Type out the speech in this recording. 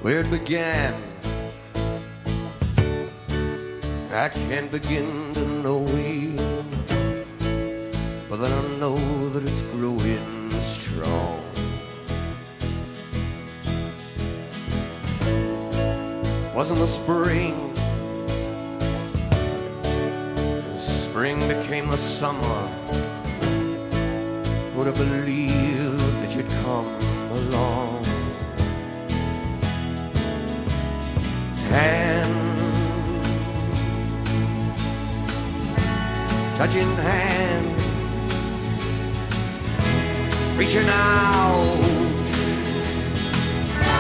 where it began. I can't begin to know it, but then I know that it's growing strong. Wasn't the spring, spring became the summer. Would have believed that you'd come along. Hand touching hand, reaching out